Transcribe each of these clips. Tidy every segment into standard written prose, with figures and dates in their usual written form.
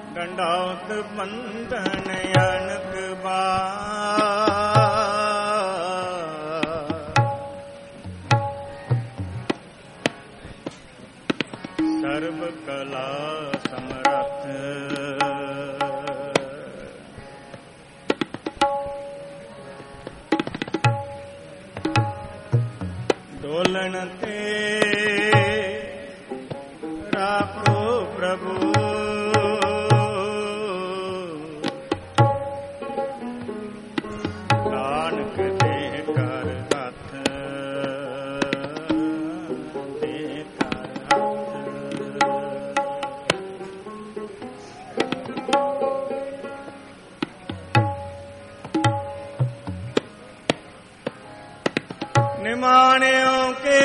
दंडौत बंधन अनक सर्व कला समरथ डोलन ते राखो प्रभु नानक दे कर हथ दे कर हथ निमाणियों के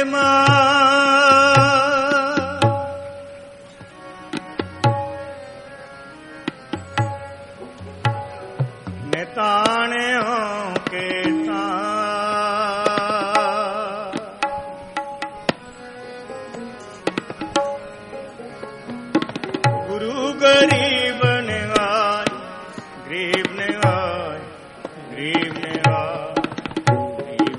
निताणियों के गुरु गरीब निवाय गरीब निवाय गरीब निवाय गरीब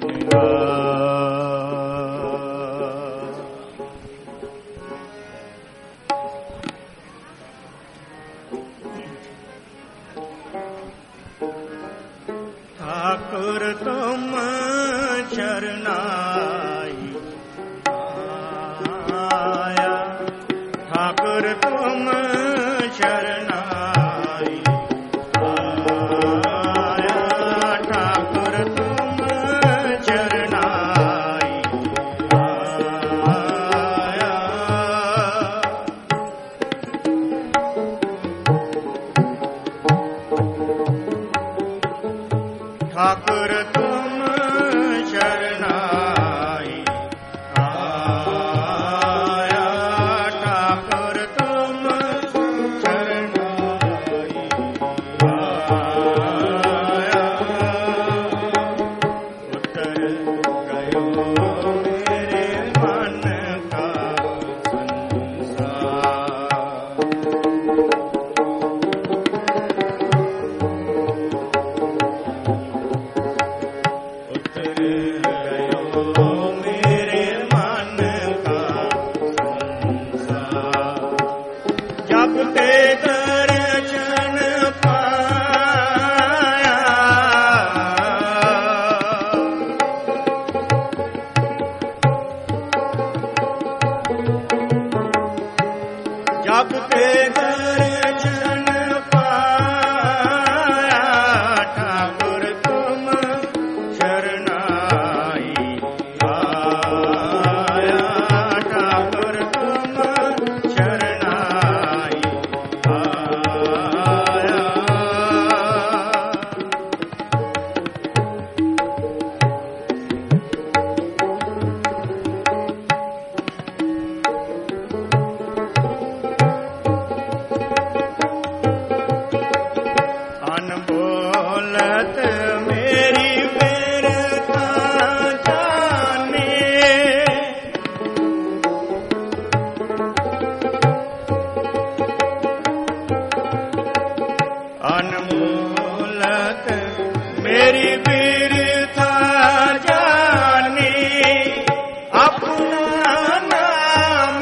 ठाकुर तुम शरणाई आया ठाकुर तुम शरणाई आया ठाकुर तुम शरणाई आया ठाकुर तुम शरणाई आया ठाकुर तुम शरणाई आया उतर गयो मेरे मन का जब ते दर्शन पाया ठाकुर तुम शरणाई आया ठाकुर तुम शरणाई आया अनबोलत मेरी बेरता जाने अनबोलत मेरी बेरता जाने अपना नाम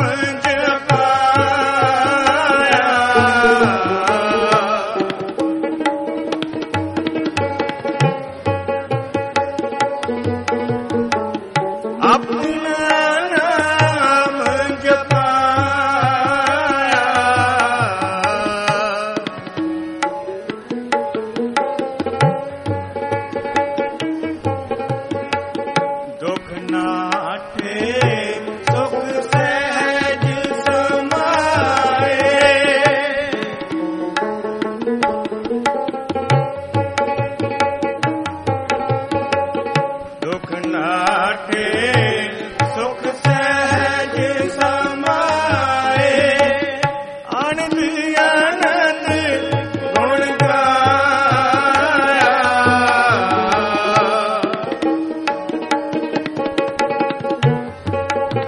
जपाया अपना नाम जपाया दुख नाटे सुख सहज समाए दुख नाटे सुख सहज समाए आनंद आनंद गुण गाया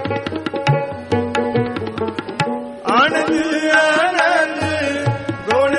आनंद आनंद गुण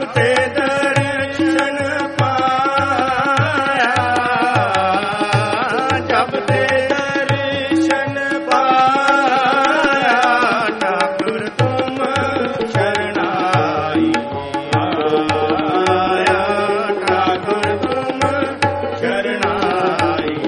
ते दर्शन पाया, जब ते दर्शन पाया, ठाकुर तुम शरणाई आया, ठाकुर तुम शरणाई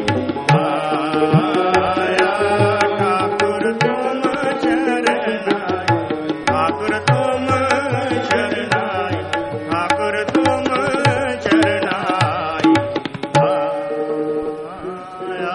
आया, ठाकुर तुम शरणाई, ठाकुर तुम शरणाई, ठाकुर तुम शरणाई आया।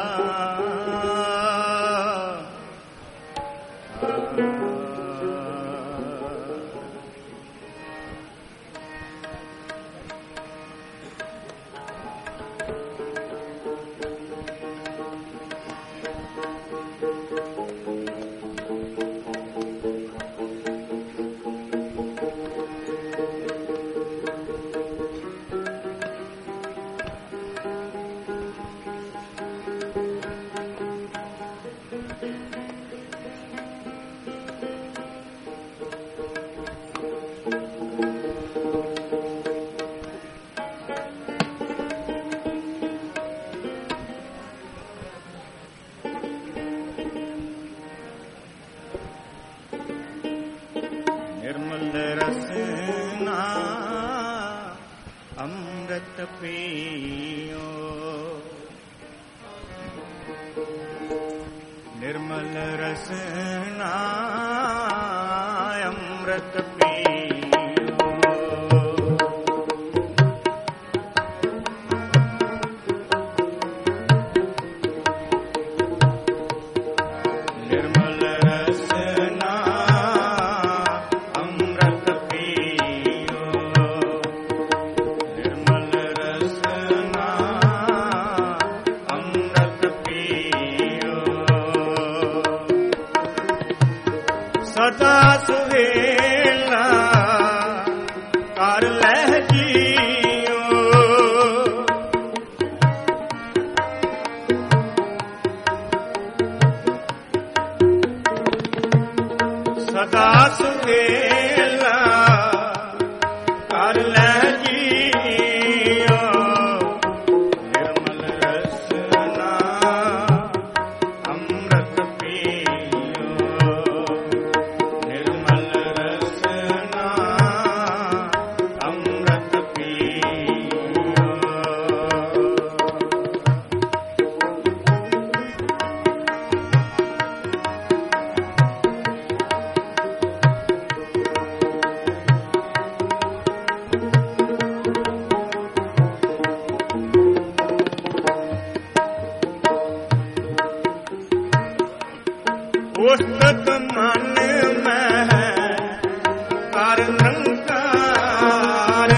निर्मल रसना अमृत पियो, निर्मल रसना अमृत पियो, निर्मल रसना अमृत पियो, निर्मल रसना अमृत पियो, सदा सुहेला कर लह जियो, सदा सुहेला कर लह जियो, निर्मल रसना अमृत पियो, निर्मल रसना अमृत पियो। उस्तत मन में कर निरंकार,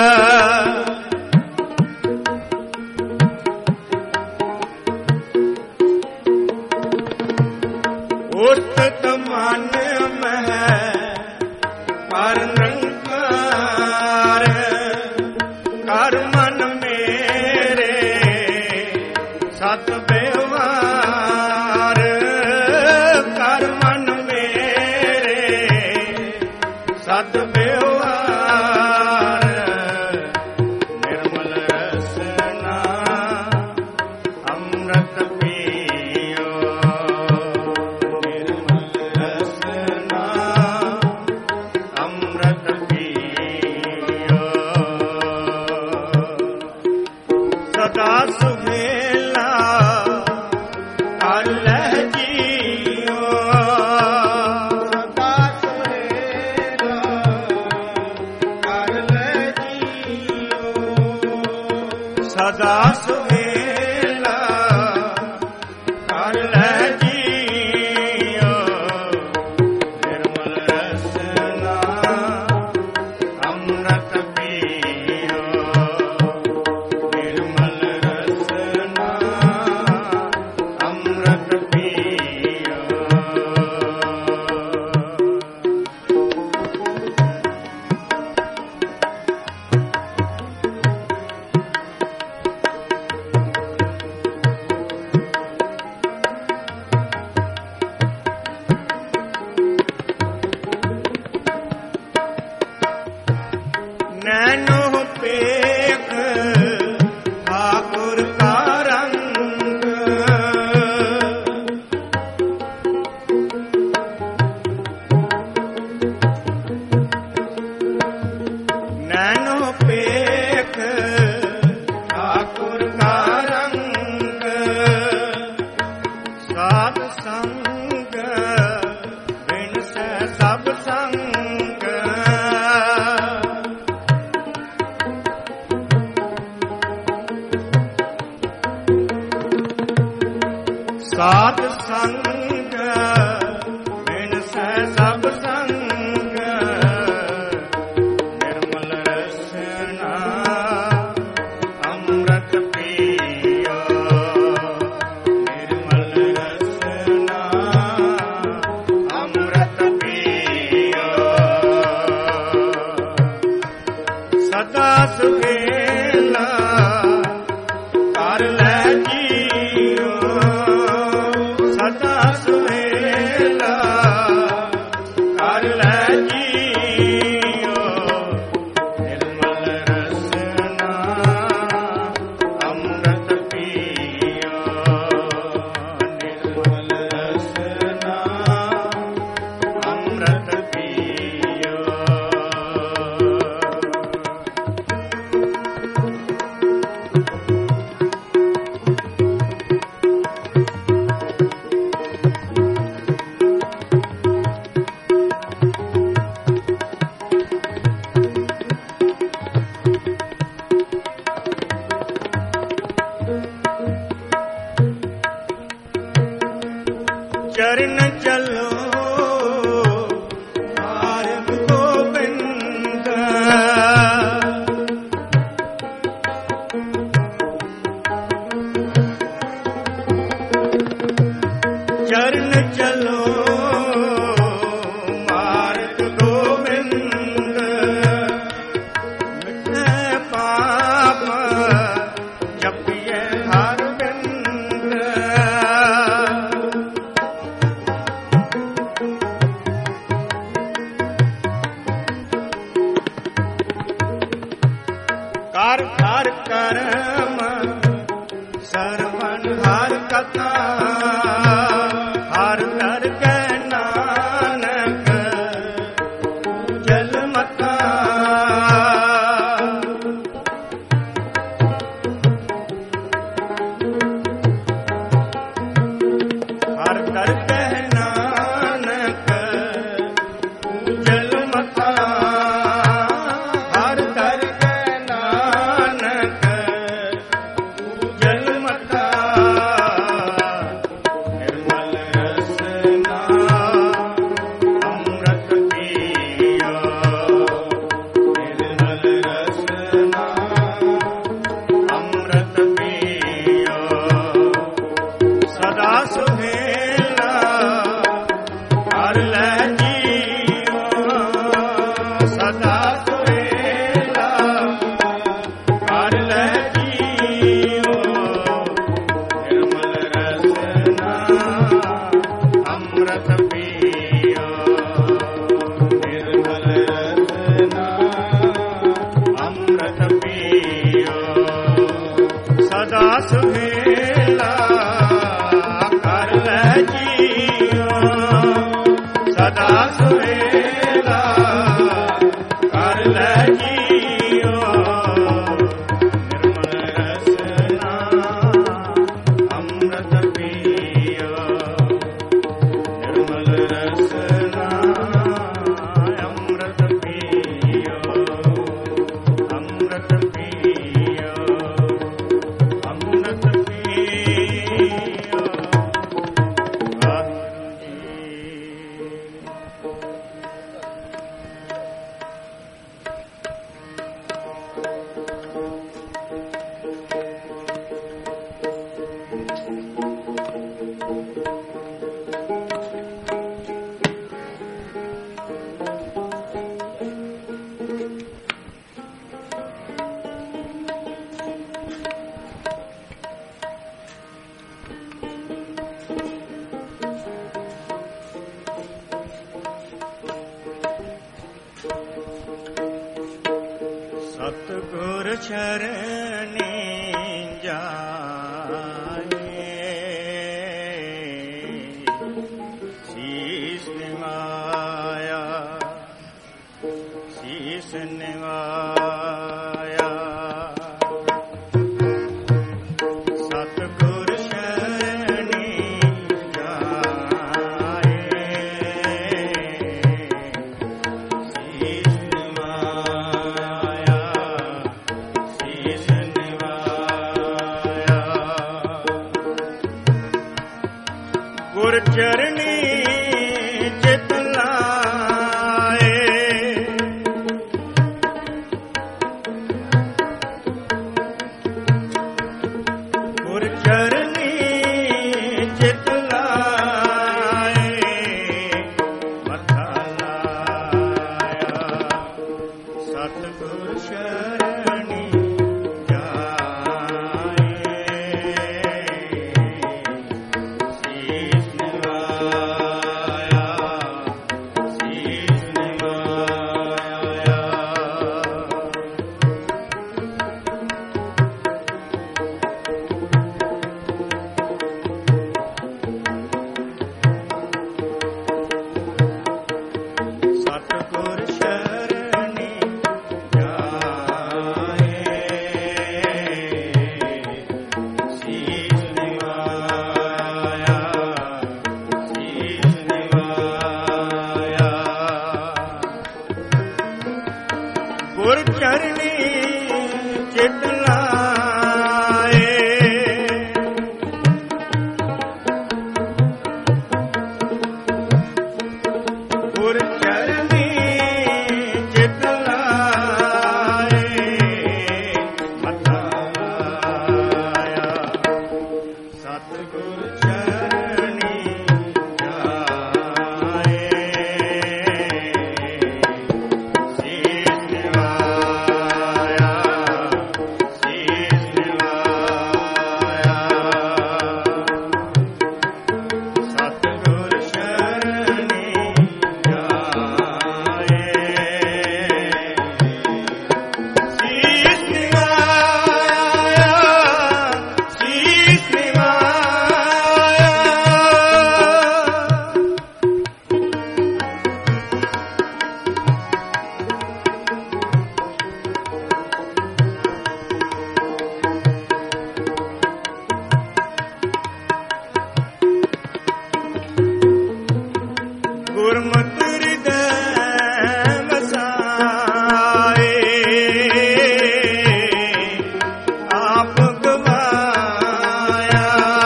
उस्तत मन में कर निरंकार, कर मन मेरे सत व्यवहार, कर मन मेरे सत व्यवहार, निर्मल रसना अमृत पियो, निर्मल रसना अमृत पियो, सदा सुहेला ਸੰਗ ਬਿਨ ਸਹਿ ਸਭ ਸੰਗ। ਸਾਧ ਸੰਗ ਬਿਨ ਸਹਿ ਸਭ ਸੰਗ। ਨਿਰਮਲ ਰਸਨਾ ਅੰਮ੍ਰਿਤ ਪੀਓ। ਨਿਰਮਲ ਰਸਨਾ ਅੰਮ੍ਰਿਤ ਪੀਓ। ਸਦਾ ਸੁਹੇਲਾ ਕਰ ਲੈ ਜੀਓ। ਸਦਾ ਸੁਹੇਲਾ ਕਰ ਲੈ ਜੀਓ। ਨਿਰਮਲ ਰਸਨਾ ਅੰਮ੍ਰਿਤ ਪੀਓ। ਨਿਰਮਲ ਰਸਨਾ ਅੰਮ੍ਰਿਤ ਪੀਓ। ਚਰਨ ਚਲੋ ਮਾਰਗ ਗੋਬਿੰਦ। ਚਰਨ ਚਲੋ ਮਾਰਗ ਗੋਬਿੰਦ। ਮਿਟੇ ਪਾਪ ਜਪੀਏ ਹਰ ਬਿੰਦ। ਕਰ ਕਰ ਕਰਮ ਸਰਵਨ ਹਰ ਕਥਾ। ਹਰ ਦਰ ਕੈ ਨਾਨਕ ਜਲ ਮਤਾ। ਹਰ ਦਰ ਕੈ ਨਾਨਕ ਜਲ ਮਤਾ। ਹਰ ਦਰ ਕੈ ਨਾਨਕ ਜਲ ਮਤਾ। ਨਿਰਮਲ ਰਸਨਾ ਅੰਮ੍ਰਿਤ ਪੀਓ। ਨਿਰਮਲ ਰਸਨਾ ਅੰਮ੍ਰਿਤ ਪੀਓ। ਸਦਾ ਸੁਹੇਲਾ ਕਰ ਲੈ ਜੀਓ। ਸਦਾ ਸੁਹੇਲਾ ਕਰ ਲੈ ਜੀਓ। ਨਿਰਮਲ ਰਸਨਾ ਅੰਮ੍ਰਿਤ ਪੀਓ। ਨਿਰਮਲ ਰਸਨਾ ਅੰਮ੍ਰਿਤ ਪੀਓ। ਸਦਾ ਸੁਹੇਲਾ ਕਰ ਲੈ ਜੀਓ। ਸਦਾ ਸੁਹੇਲਾ ਕਰ ਲੈ ਜੀਓ। ਨਿਰਮਲ ਰਸਨਾ ਅੰਮ੍ਰਿਤ ਪੀਓ। ਨਿਰਮਲ ਰਸਨਾ ਅੰਮ੍ਰਿਤ ਪੀਓ। ਅੰਮ੍ਰਿਤ ਪੀਓ। ਅੰਮ੍ਰਿਤ ਪੀਓ। ਸਤਿਗੁਰ ਚਰਨੀ ਜਾਏ। ਸੀਸ ਨਿਵਾਇਆ। ਸੀਸ ਨਿਵਾਇਆ। ਸਤਿਗੁਰ ਚਰਨੀ ਜਾਏ। ਗੁਰ ਚਰਨੀ ਚਿਤ ਲਾਏ, ਗੁਰ ਚਰਨੀ ਚਿਤ ਲਾਏ, ਮੱਥਾ ਲਾਇਆ ਸਤਿਗੁਰ ਸ਼ਰਣੀ ਗੁਰ ਚਰਨੀ ਚਿਤ ਲਾਏ, ਗੁਰ ਚਰਨੀ ਚਿਤ ਲਾਏ, ਮੱਥਾ ਲਾਇਆ ਸਤਿਗੁਰ ਚਰਨੀ ਜਾਏ, ਗੁਰਮਤਿ ਹਿਰਦੈ ਵਸਾਏ, ਆਪ ਗਵਾਇਆ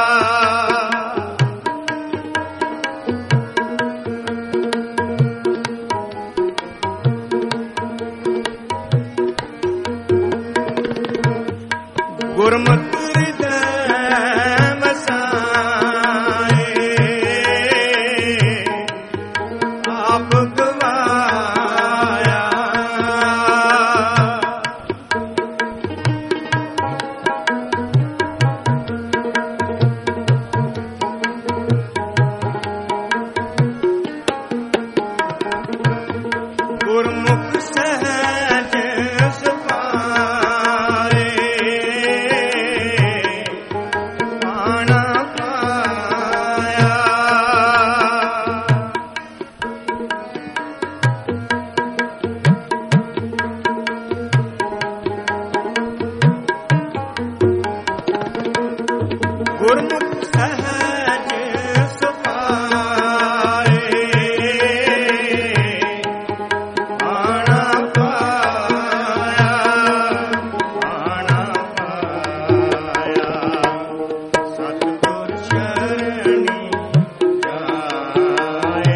ਗੁਰਮਤਿ ਹਿਰਦੈ ਵਸਾਏ, ਆਪ ਗਵਾਇਆ ਗੁਰਮੁਖ ਸਹਿਜ ਸੁਭਾਏ, ਪਾਣਾ ਪਾਇਆ ਗੁਰਮੁਖ ਸਹਿਜ ਸੁਭਾਏ, ਆਣਾ ਪਾਇਆ, ਆਣਾ ਪਾਇਆ ਸਤਿਗੁਰ ਸ਼ਰਣੀ ਜਾਏ,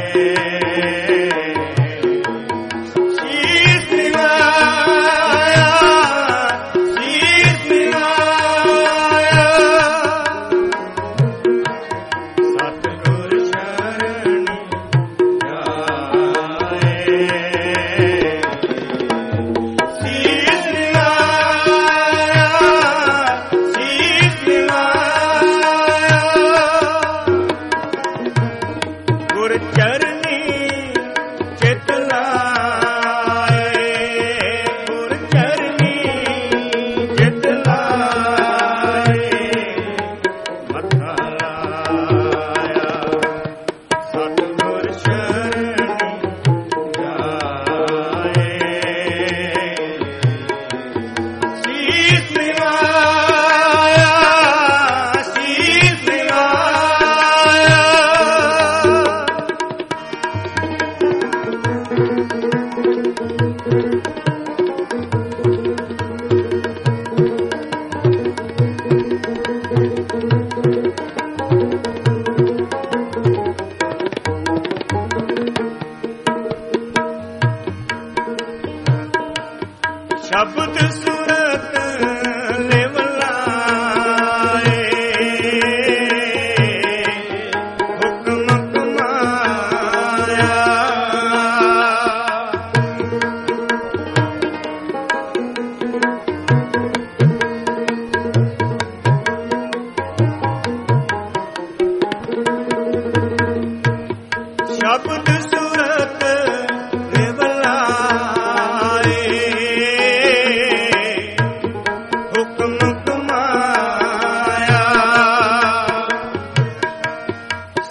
ਸੀਸ ਨਿਵਾਇਆ, ਸੀਸ ਨਿਵਾਇਆ ਸਤਿਗੁਰ ਸ਼ਰਣੀ ਜਾਏ, ਸੀਸ ਨਿਵਾਇਆ, ਸੀਸ ਨਿਵਾਇਆ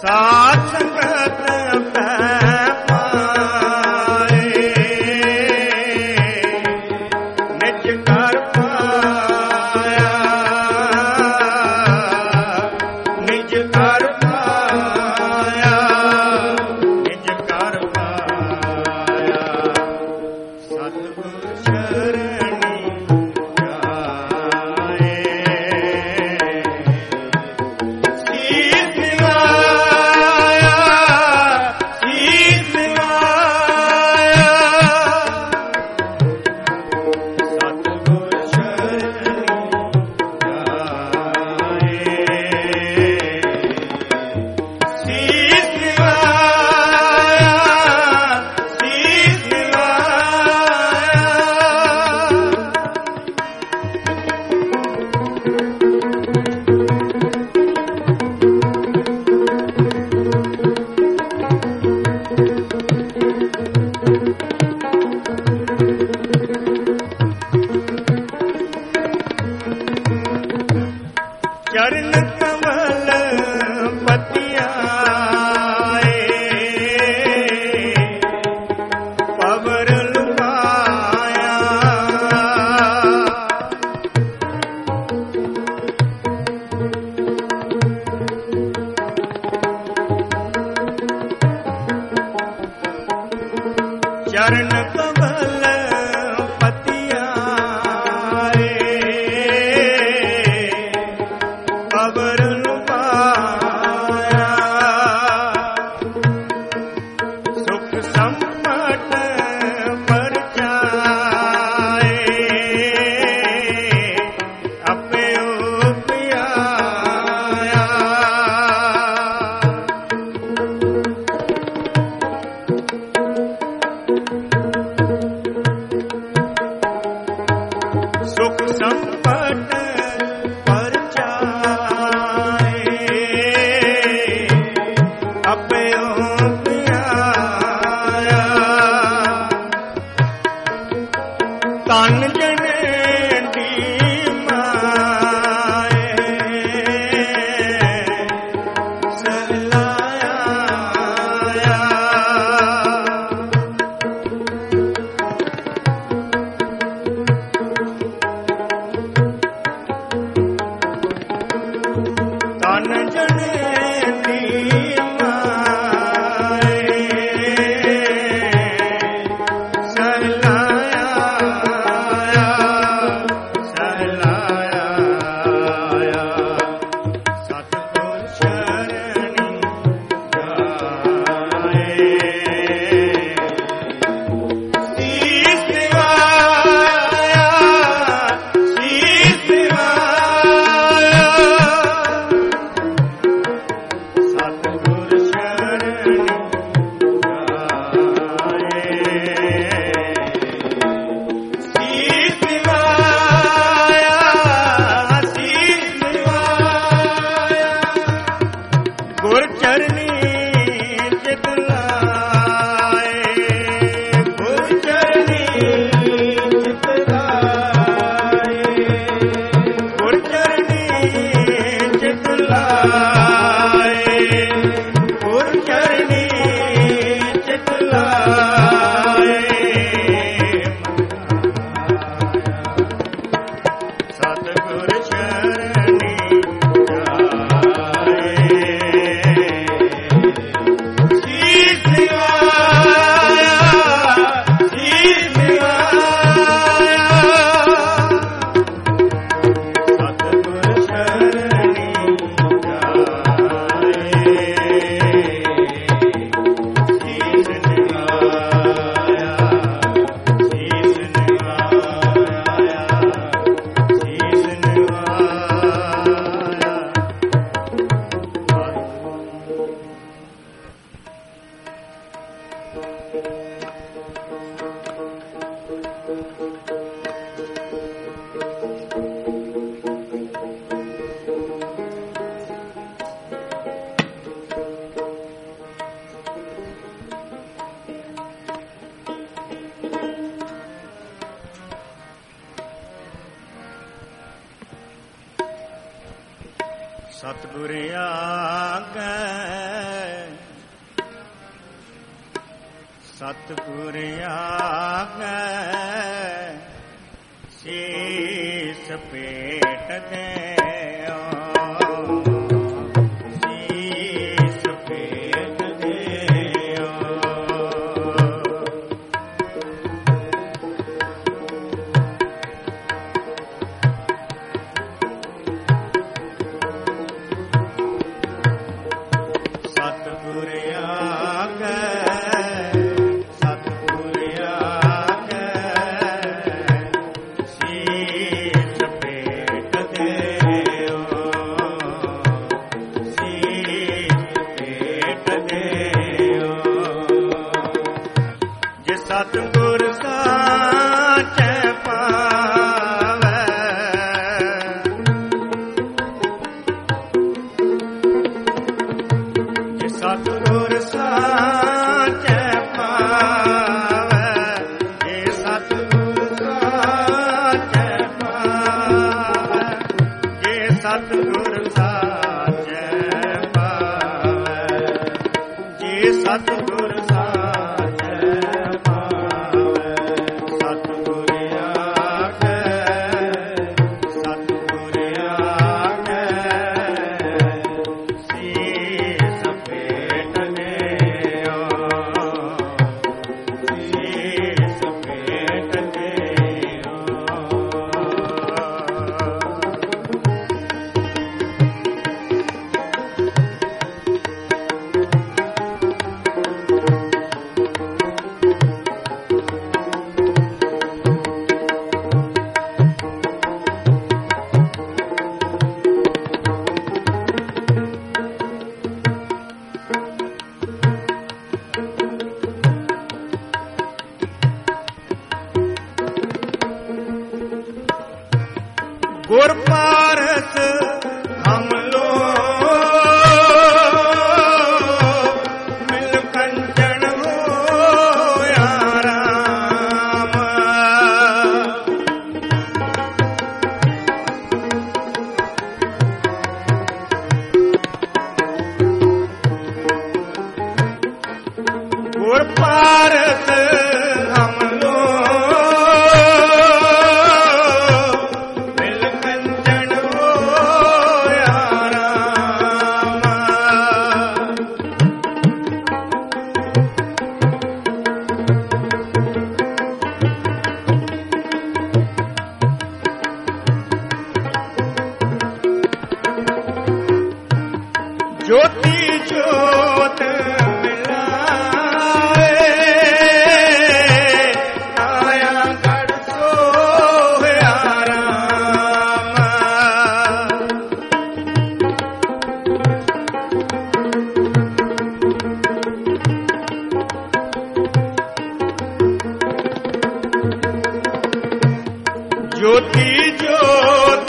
ਸਾਧ ਸੰਗਤ ਪੈ ਪਾਏ ਨਿਜ ਕਰ ਪਾਇਆ ਨਿਜ ਕਰ ਪਾਇਆ ਨਿਜ ਕਰ ਪਾਇਆ ਸਤਿਗੁਰ ਸ਼ਰਣੀ ਜਾਏ ਸੀਸ ਨਿਵਾਇਆ ਸੀਸ ਨਿਵਾਇਆ ਸਤਿਗੁਰ ਸ਼ਰਣੀ ਜਾਏ ਸੀਸ ਨਿਵਾਇਆ ਸੀਸ ਨਿਵਾਇਆ ਚਰਨ ਕਮਲ ਪਤਿਆਏ ਪਵਰ ਲੁਕਾਇਆ ਚਰਨ ਕਮਲ ਪਤਿਆਏ ਪਵਰ ਲੁਕਾਇਆ ਸੁਖ ਸੰਪਤ ਪਰਚਾਏ ਆਪਿਓ ਪਿਆਇਆ ਸੁਖ ਸੰਪਤ ਪਰਚਾਏ ਆਪਿਓ ਪਿਆਇਆ ਤਨ ਜਨੇ ਦੀ ਮਾਏ ਸਹਿਲਾਇਆ ਤਨ ਜਨੇ ਦੀ ਮਾਏ ਸਹਿਲਾਇਆ ਸਹਿਲਾਇਆ ਸਤਿਗੁਰ ਸ਼ਰਣੀ ਜਾਏ ਸੀਸ ਨਿਵਾਇਆ ਸੀਸ ਨਿਵਾਇਆ ਸਤਿਗੁਰ ਸ਼ਰਣੀ ਜਾਏ ਸੀਸ ਨਿਵਾਇਆ ਸੀਸ ਨਿਵਾਇਆ ਗੁਰ ਚਰਨੀ ਚਿਤ ਲਾਏ ਗੁਰ ਚਰਨੀ ਚਿਤ ਲਾਏ ਗੁਰ ਚਰਨੀ ਚਿਤ ਲਾਏ ਗੁਰ ਚਰਨੀ ਚਿਤ ਲਾਏ ਸਤਿਗੁਰ ਸ਼ਰਣੀ ਜਾਏ ਸੀਸ ਨਿਵਾਇਆ ਸੀਸ ਨਿਵਾਇਆ ਸਤਿਗੁਰ ਸ਼ਰਣੀ ਜਾਏ ਸੀਸ ਨਿਵਾਇਆ ਸੀਸ ਨਿਵਾਇਆ ਸੀਸ ਸਤਿਗੁਰ ਆਗੈ ਸਤਿਗੁਰ ਆਗੈ ਸੀਸ ਭੇਟ ਦਿਓ, ਸੀਸ ਭੇਟ ਦਿਓ। ਸਤਿਗੁਰ ਆਗੈ ਸਤਿਗੁਰ ਸਾਚੈ ਪਾਵੈ, ਜੇ ਸਤਿਗੁਰ ਸਾਚੈ ਪਾਵੈ, ਜੇ ਸਤਿਗੁਰ ਸਾਚੈ ਪਾਵੈ, ਜੇ ਸਤਿਗੁਰ ਸਾਚੈ ਪਾਵੈ, ਜੇ ਸਤਿਗੁਰ ਗੁਰ ਪਾਰਸ ਹਮ ਲੋ ਮਿਲ ਕੰਚਨ ਹੋਇਆ ਰਾਮ, ਗੁਰ ਪਾਰਸ ਹਮ ਲੋ ਜੋਤੀ ਜੋਤ ਮਿਲਾਏ, ਆਇਆ ਗੜ ਸੋਹਿਆ ਰਾਮ, ਜੋਤੀ ਜੋਤ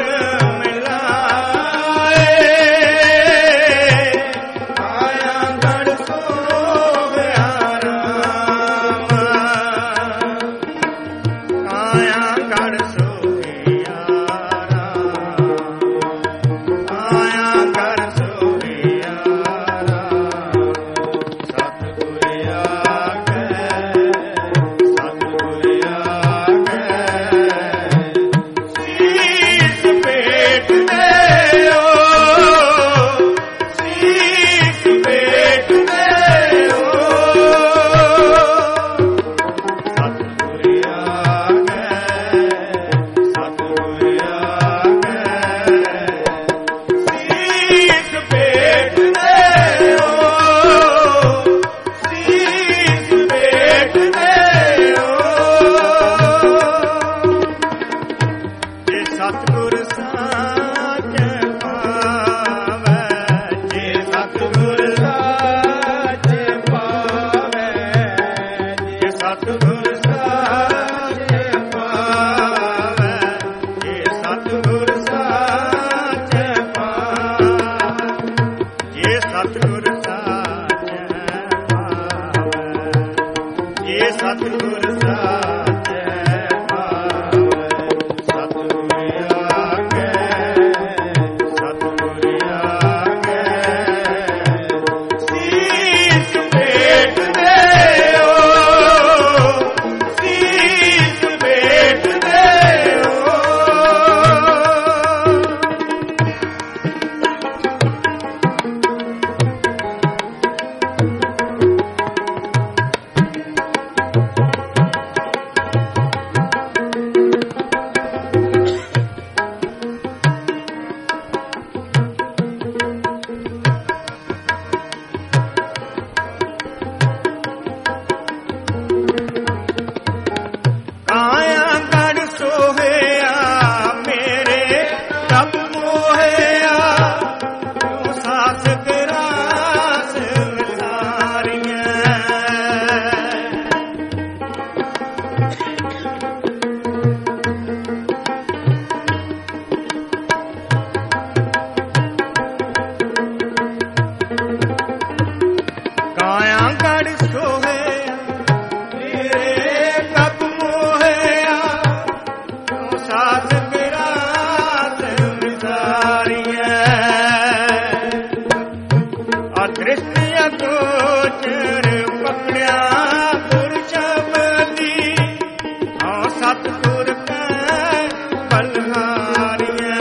ਅਦ੍ਰਿਸ਼ਟਿ ਅਗੋਚਰ ਪਕੜਿਆ ਗੁਰ ਸ਼ਬਦੀ, ਹਉ ਸਤਿਗੁਰ ਕੈ ਬਲਿਹਾਰੀਐ।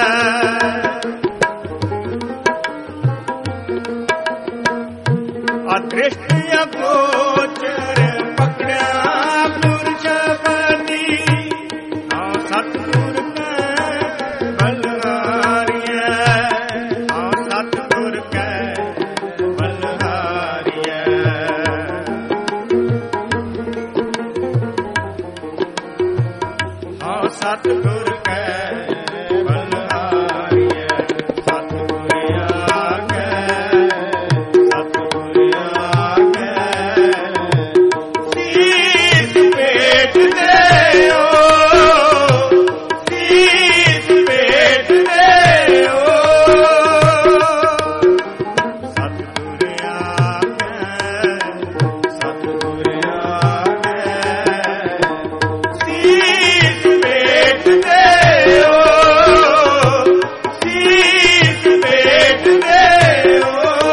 ਅਦ੍ਰਿਸ਼ਟਿ ਅਗੋਚਰ ਪਕੜਿਆ ਗੁਰ ਸ਼ਬਦੀ, ਹਉ ਸਤਿਗੁਰ ਕੈ ਬਲਿਹਾਰੀਐ। ਹਉ ਸਤਿਗੁਰ ਕੈ ਬਲਿਹਾਰੀਐ। ਹਉ ਸਤਿਗੁਰ ਕੈ ਬਲਿਹਾਰੀਐ। ਸਤਿਗੁਰ ਆਗੈ, ਸਤਿਗੁਰ ਆਗੈ, ਸੀਸ ਭੇਟ ਦਿਓ, ਸੀਸ ਭੇਟ ਦਿਓ। ਸਤਿਗੁਰ ਆਗੈ, ਸਤਿਗੁਰ ਆਗੈ, ਸੀਸ ਭੇਟ ਦਿਓ, ਸੀਸ ਭੇਟ ਦਿਓ।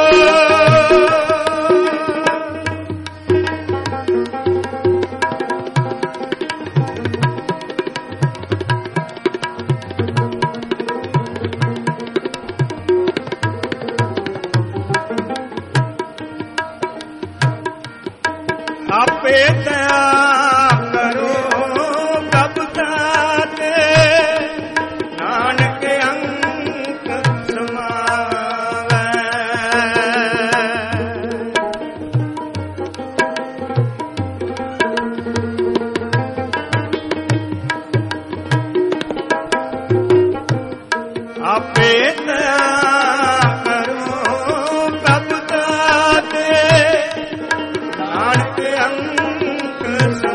ਆਪੇ ਦਇਆ ਕਰੋ ਕਬਤਾ ਤੇ, ਨਾਨਕ ਅੰਕ ਸਮਾਵੈ। ਆਪੇ ਦਇਆ ਕਰੋ ਕਬਤਾ ਤੇ, ਨਾਨਕ ਅੰਕ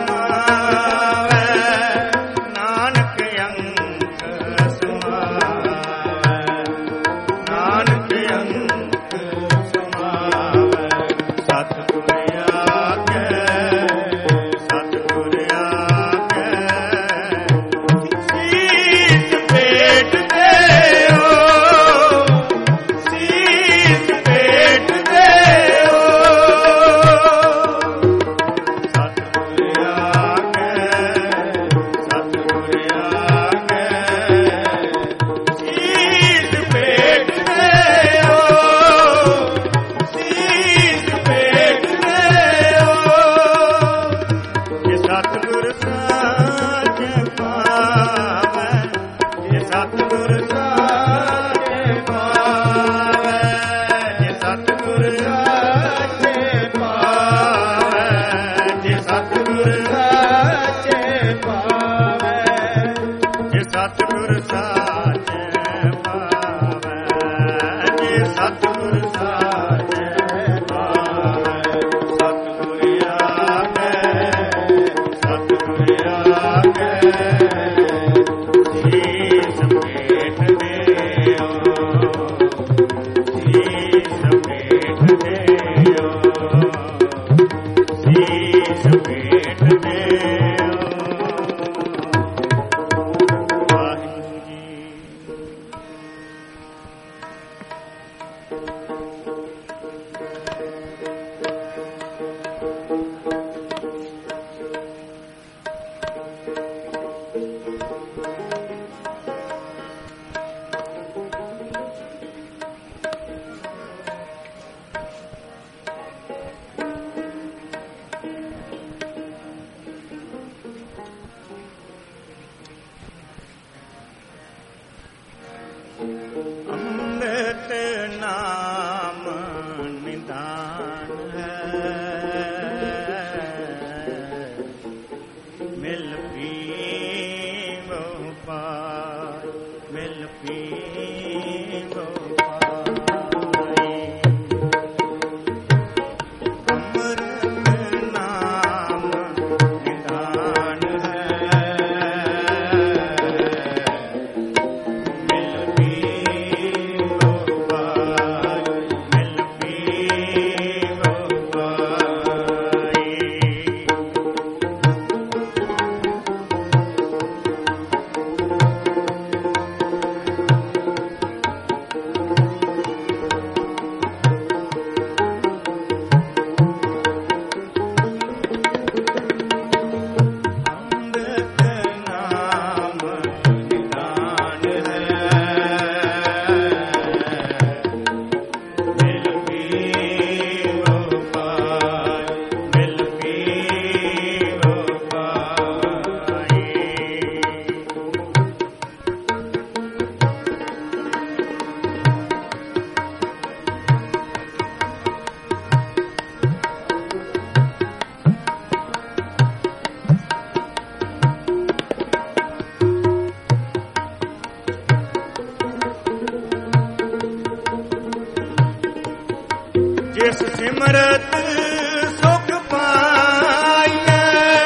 ਜਿਸ ਸਿਮਰਤ ਸੁਖ ਪਾਈਐ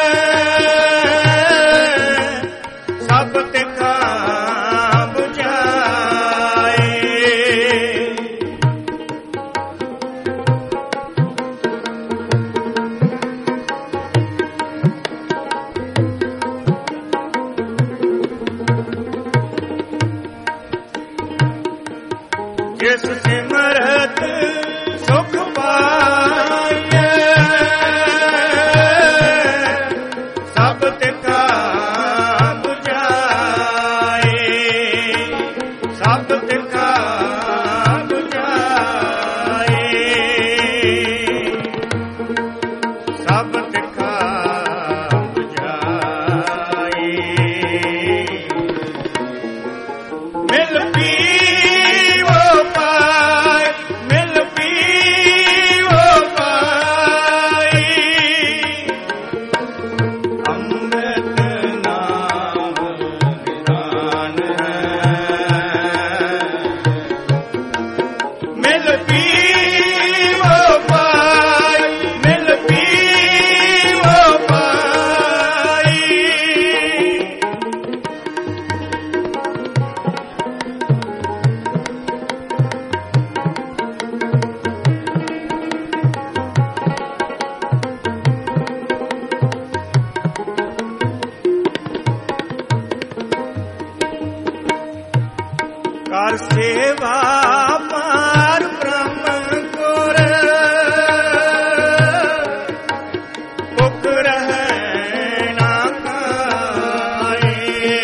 ਸਭ ਤਿਖਾ 부ਝਾਏ। ਜਿਸ ਸਿਮਰਤ ਸੁਖ ਪਾਈਐ ਸਭ ਤਿਖਾ 부ਝਾਏ। ਸਭ ਤਿਖਾ 부ਝਾਏ। ਸਭ ਤਿਖਾ 부ਝਾਏ। ਮਿਲ ਪੀਵੋ ਪਾਈ ਮਿਲ ਪੀਵੋ ਪਾਈ ਅੰਮ੍ਰਿਤ ਨਾਮ ਨਿਦਾਨ ਮਿਲ ਪੀਵੋ ਪਾਈ ਮਿਲ ਪੀਵੋ ਪਾਈ। ਕਰ ਸੇਵਾ ਪਾਰ ਬ੍ਰਹਮ ਗੁਰ ਭੁਖ ਰਹਿ ਨਾ ਖਾਏ।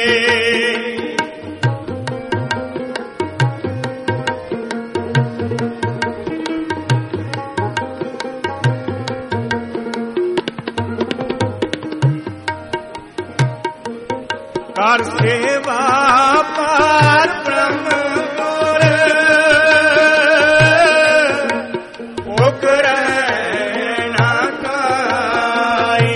ਕਰ ਸੇਵਾ ਪਾਰ ਬ੍ਰਹਮ ਗੁਰ ਭੁਖ ਰਹਿ ਨਾ ਖਾਏ।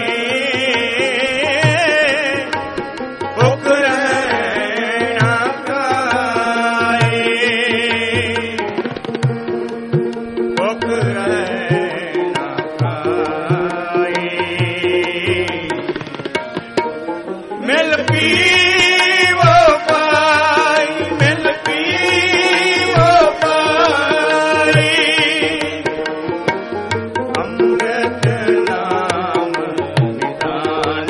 ਭੁਖ ਰਹਿ ਨਾ ਖਾਏ। ਭੁਖ ਰਹਿ ਨਾ ਖਾਏ। ਮਿਲ ਪੀਵੋ ਪਾਈ ਮਿਲ ਪੀਵੋ ਪਾਈ ਅੰਮ੍ਰਿਤ ਨਾਮ ਨਿਦਾਨ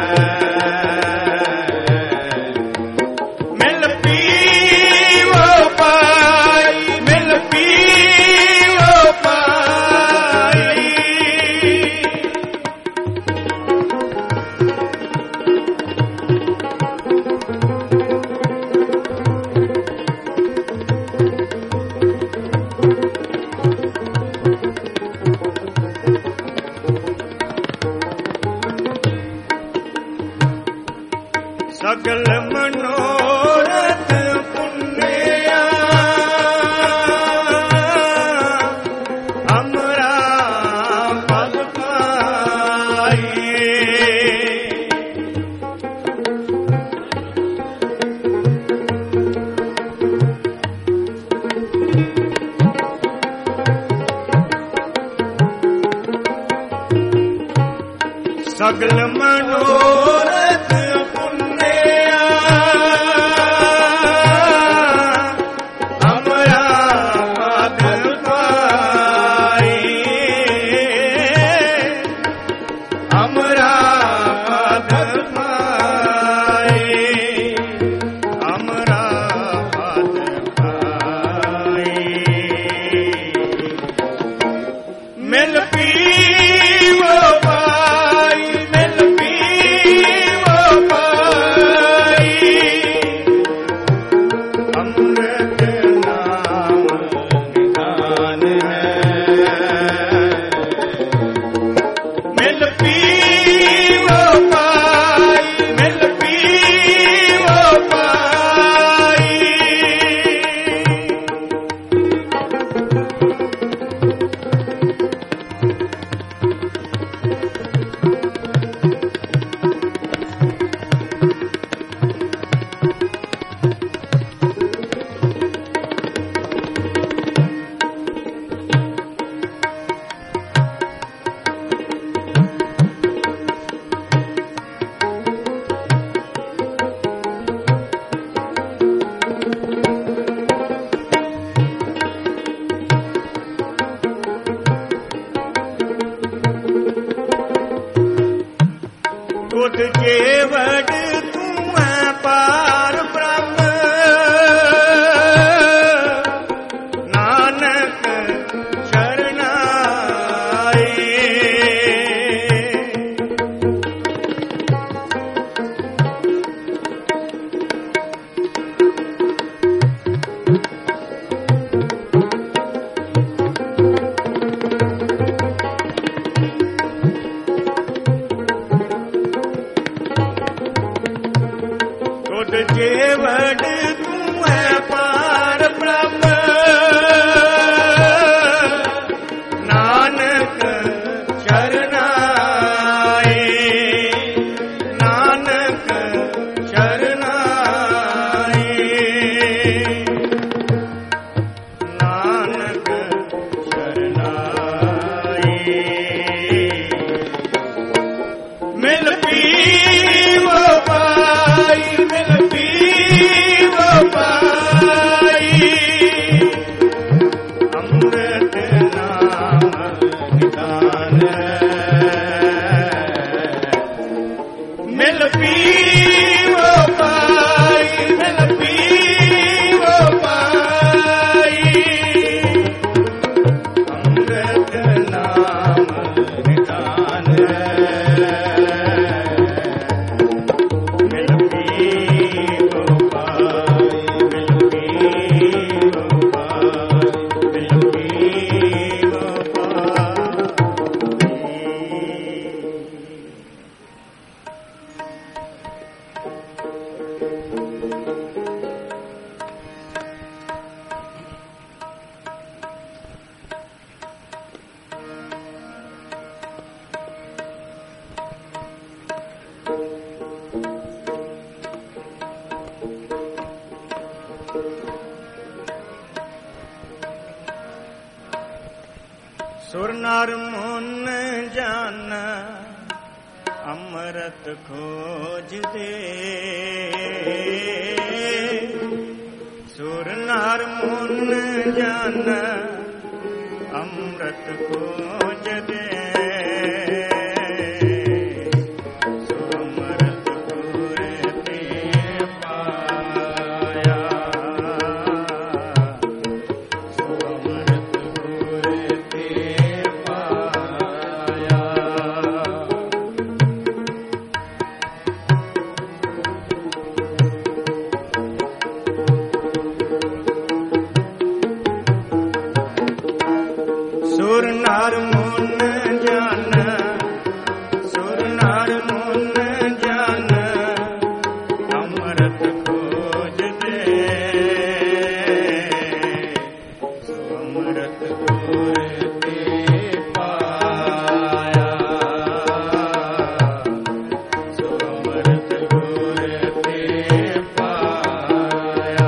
ਮਿਲ ਪੀਵੋ ਪਾਈ ਮਿਲ ਪੀਵੋ ਪਾਈ। ਸਗਲ ਮਨੋਰਥ ਪੁੰਨਿਆ ਅਮਰਾ ਪਦ ਪਾਈ। ਸਗਲ ਮਨੋਰਥ ਪੁੰਨਿਆ ਅਮਰਾ ਪਦ ਪਾਈ। ਅਮਰਾ ਪਦ ਪਾਈ। ਅਮਰਾ ਪਦ ਪਾਈ। ਮਿਲ ਪੀਵੋ ਪਾਈ ਮਿਲ ਪੀਵੋ ਪਾਈ ਅੰਮ੍ਰਿਤ ਨਾਮ ਨਿਦਾਨ ਮਿਲ ਪੀਵੋ ਪਾਈ ਮਿਲ ਪੀਵੋ ਪਾਈ। ਟੁੱਟ ਜੇ ਵਡ ਤੂੰ ਹੈ ਪਾਰ ਬ੍ਰਹਮ ਨਾਨਕ ਸ਼ਰਨ ਆਏ। ਟੁੱਟ ਜੇ ਵਡ ਤੂੰ ਹੈ ਪਾਰ ਬ੍ਰਹਮ ਨਾਨਕ ਸ਼ਰਨ ਆਏ। ਨਾਨਕ ਸ਼ਰਨ ਆਏ। ਨਾਨਕ ਸ਼ਰਨ ਆਏ। ਮਿਲ ਪੀਵੋ ਪਾਈ ਮਿਲ ਪੀਵੋ ਪਾਈ ਅੰਮ੍ਰਿਤ ਨਾਮ ਨਿਧਾਨ। ਮਿਲ ਪੀਵੋ ਪਾਈ ਮਿਲ ਪੀਵੋ ਪਾਈ ਅੰਮ੍ਰਿਤ ਨਾਮ ਨਿਧਾਨ। ਮਿਲ ਪੀਵੋ ਪਾਈ ਮਿਲ ਪੀਵੋ ਪਾਈ ਮਿਲ ਪੀਵੋ ਪਾਈ। ਸੁਰ ਨਰ ਮੁਨ ਜਨ ਅੰਮ੍ਰਿਤ ਖੋਜਦੇ। ਸੁਰ ਨਰ ਮੁਨ ਜਨ ਅੰਮ੍ਰਿਤ ਖੋਜਦੇ। ਸੋ ਅੰਮ੍ਰਿਤ ਗੁਰ ਤੇ ਪਾਇਆ। ਸੋ ਅੰਮ੍ਰਿਤ ਗੁਰ ਤੇ ਪਾਇਆ। ਸੁਰ ਨਰ ਮੁਨ ਜਨ ਸੁਰ ਨਰ ਮੁਨ ਜਨ ਅੰਮ੍ਰਿਤ ਖੋਜਦੇ। ਸੋ ਅੰਮ੍ਰਿਤ ਗੁਰ ਤੇ ਪਾਇਆ। ਸੋ ਅੰਮ੍ਰਿਤ ਗੁਰ ਤੇ ਪਾਇਆ।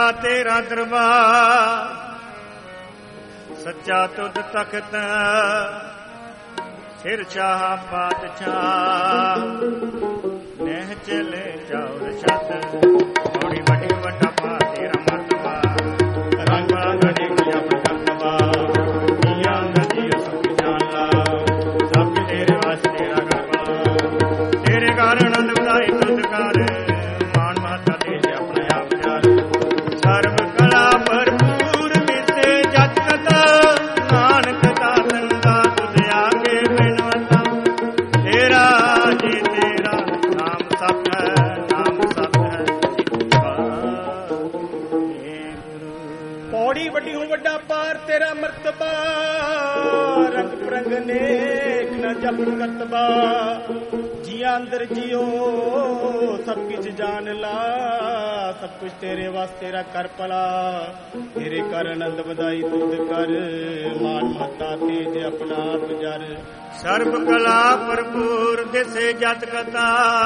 ਤੇਰਾ ਦਰਬਾਰ, ਸੱਚਾ ਤੁਧ ਤਖਤ ਸਿਰ ਸ਼ਾਹ ਪਾਤਸ਼ਾਹ, ਨਹਿ ਚਲੇ ਚੌਰ ਛੱਤ, ਥੋੜੀ ਵੱਡੀ ਵੱਡਾ ਪਾ ਤੇਰਾ ਮਰਤਬਾ, ਰੰਗ ਗੜੀ ਗੁਜਾ ਪ੍ਰਕਰਤਵਾ, ਜੀਆਂ ਨਦੀ ਸੁਖ ਜਾਣਾ, ਸਭ ਤੇਰੇ ਵਾਸ ਤੇਰਾ ਕਰਵਾ, ਤੇਰੇ ਕਾਰਨ ਆਨੰਦ ਵਧਾਈ ਤੁਧ ਕਰ, ਮਾਨ ਮਾਤਾ ਤੇ ਆਪਣੇ ਆਪ ਜਾਰ, ਸਰਬ ਕਲਾ ਭਰਪੂਰ ਵਿਸੇ ਜਤ ਕਤਾ, ਨਾਨਕ ਦਾਤਨ ਦਾ ਤੁਧ ਆਗੇ ਬਿਨਵਤਾ, ਤੇਰਾ ਜੀ ਤੇਰਾ ਨਾਮ ਸਤ ਹੈ, ਨਾਮ ਸਤ ਹੈ ਪੌੜੀ ਵੱਡੀ ਹੂੰ ਵੱਡਾ ਪਾਰ ਤੇਰਾ ਮਰਤਬਾ, ਰੰਗ ਪ੍ਰੰਗ ਨੇਕ ਨਾ ਜਪਨ ਕਰਤਬਾ, ਜੀਆਂ ਅੰਦਰ ਜਿਉ ਸਭ ਕੁਝ ਜਾਣ ਲਾ, ਸਭ ਕੁਝ ਤੇਰੇ ਵਾਸਤੇ ਤੇਰਾ ਕਰ ਭਲਾ, ਤੇਰੇ ਕਰ ਆਨੰਦ ਵਧਾਈ ਤੁਧ ਕਰ, ਮਾਨ ਮਤਾ ਤੇਜ ਆਪਣਾ ਆਪ ਜਰ, ਸਰਬ ਕਲਾ ਭਰਪੂਰ ਦਿਸੇ ਜਤ ਕਤਾ,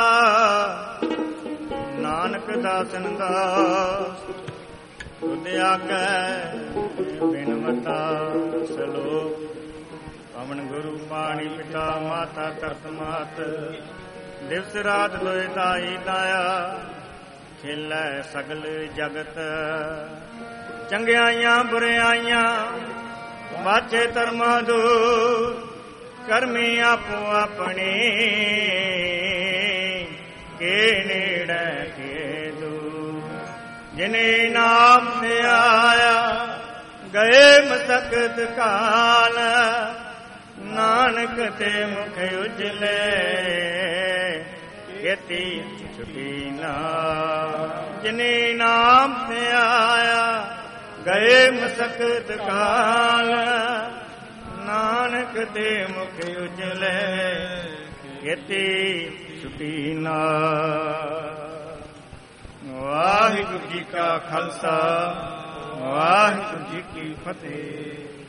ਨਾਨਕ ਦਾਸਨ ਦਾਸ ਤੁਧ ਆਗੈ ਬਿਨਵਤਾ, ਸਲੋਕ ਪਵਨ ਗੁਰੂ ਪਾਣੀ ਪਿਤਾ ਮਾਤਾ ਤਰਤ ਮਾਤ, ਦਿਵਸ ਰਾਤ ਦੋਇ ਦਾਈ ਦਾਇਆ, ਖੇਲੈ ਸਗਲ ਜਗਤ, ਚੰਗਿਆਈਆਂ ਬੁਰਿਆਈਆਂ ਬਾਝੇ ਧਰਮਾਂ ਦੂਰ, ਕਰਮੀ ਆਪੋ ਆਪਣੀ ਕੇ ਨੇੜੇ ਕੇ ਦੂਰ, ਜਿਨੇ ਨਾਮ ਤੇ ਆਇਆ ਗਏ ਮਸਕਤ ਕਾਲ, ਨਾਨਕ ਤੇ ਮੁਖ ਉਜਲੇ ਕੀਤੀ ਛੁਟੀ ਨਾ, ਜਿਨੇ ਨਾਮ ਤੇ ਆਇਆ ਗਏ ਮਸਕਤ ਕਾਲ, ਨਾਨਕ ਤੇ ਮੁਖ ਉਜਲੇ ਕੀਤੀ ਛੁਟੀ ਨਾ। ਵਾਹਿਗੁਰੂ ਜੀ ਕਾ ਖਾਲਸਾ, ਵਾਹਿਗੁਰੂ ਜੀ ਕੀ ਫਤਿਹ।